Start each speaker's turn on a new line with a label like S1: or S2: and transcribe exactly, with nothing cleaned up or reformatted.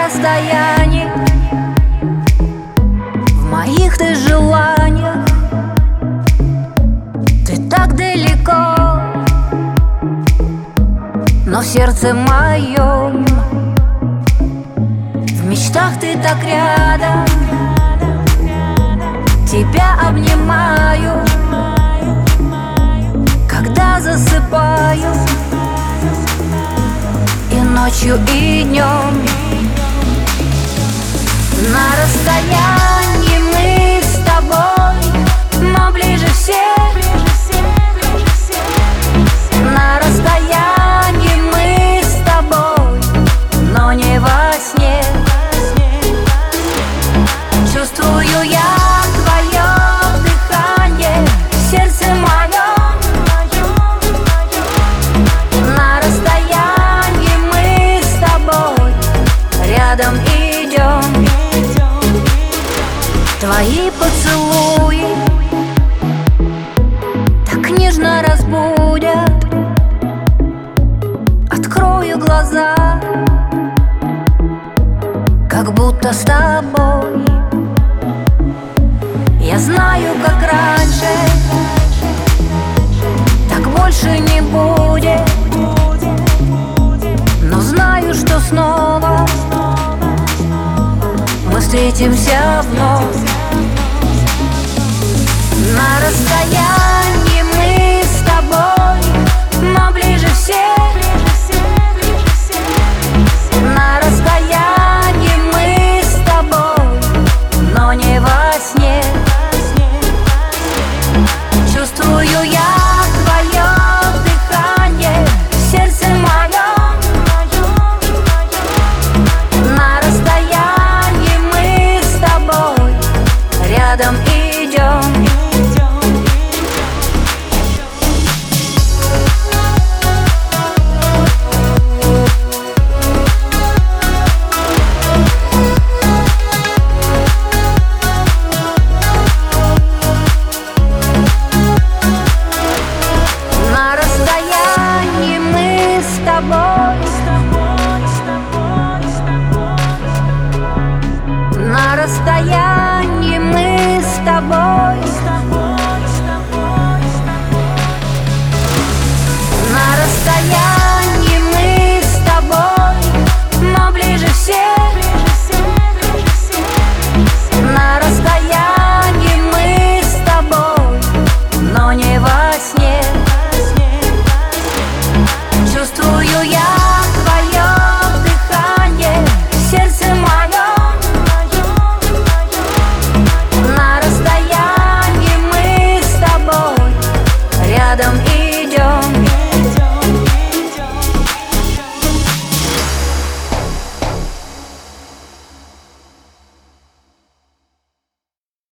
S1: расстоянии, в моих ты желаниях. Ты так далеко, но в сердце моем, в мечтах ты так рядом. Тебя обнимаю, когда засыпаю, и ночью, и днем. На расстоянии мы с тобой, но ближе всех. На расстоянии мы с тобой, но не во сне. Чувствую я твое дыхание в сердце моем. На расстоянии мы с тобой рядом идем. Твои поцелуи так нежно разбудят. Открою глаза, как будто с тобой. Я знаю, как раньше, так больше не будет. Но знаю, что снова мы встретимся вновь. На расстоянии мы с тобой, но ближе всех. На расстоянии мы с тобой, но не во сне. Чувствую я твое дыхание в сердце моем. На расстоянии мы с тобой рядом идем. На расстоянии мы с тобой. На расстоянии мы с тобой, но ближе всех. На расстоянии мы с тобой, но не во сне.